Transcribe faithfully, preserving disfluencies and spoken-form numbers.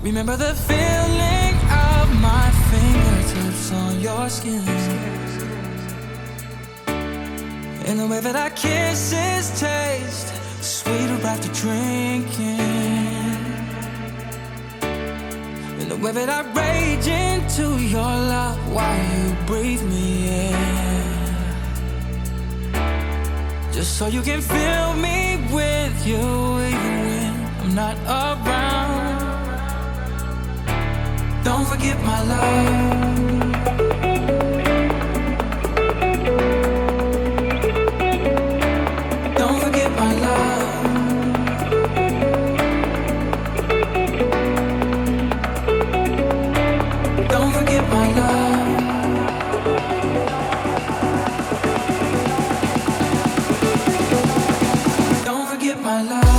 Remember the feeling of my fingertips on your skin, and the way that our kisses taste sweeter after drinking, and the way that I rage into your love while you breathe me in, just so you can fill me with you even when I'm not around. Don't forget my love. Don't forget my love. Don't forget my love. Don't forget my love.